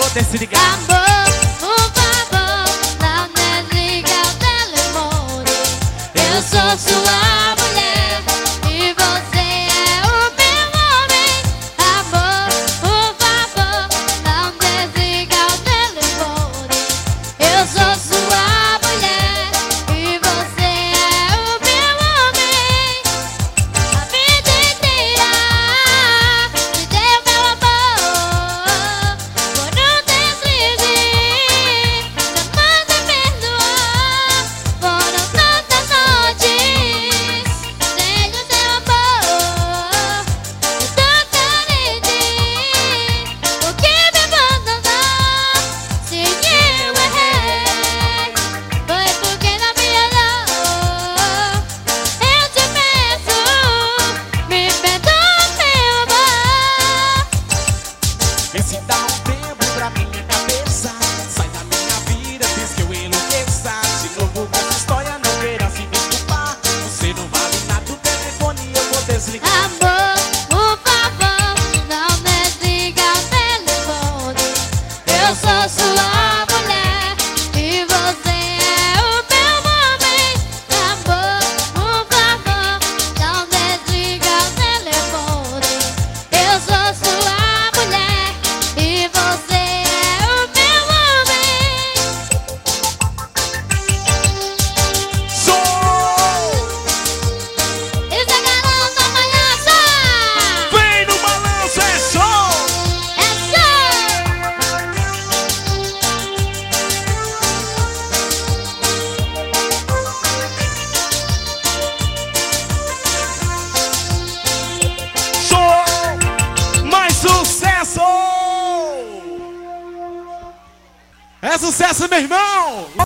vou desligar. Amor, por favor, não desliga o telefone. Eu sou sua mulher e você é o meu homem. Amor, por favor, não desliga o telefone. Eu sou sua mulher e você é o meu homem. A vida inteira te dei o meu amor. Por um deslize, jamais me perdoar. Foram tantas noites sem o seu amor. E tão carente, por que me abandonar? Se eu errei, foi porque não me olhou. Eu te peço, me perdoa, meu amor. Vê se dá um tempo pra minha cabeça. Sai da minha vida, diz que eu enlouqueça. De novo com essa história, não queira se desculpar. Você não vale nada, o telefone eu vou desligar. Amor, por favor, não desliga o telefone. Eu sou sua mulher e você é o meu homem. Amor, por favor, não desliga o telefone. Eu sou sua mulher e você é o meu homem. Isso é garoto amanhã, Vem no balanço, é som! é show! Show! Mais sucesso! É sucesso, meu irmão!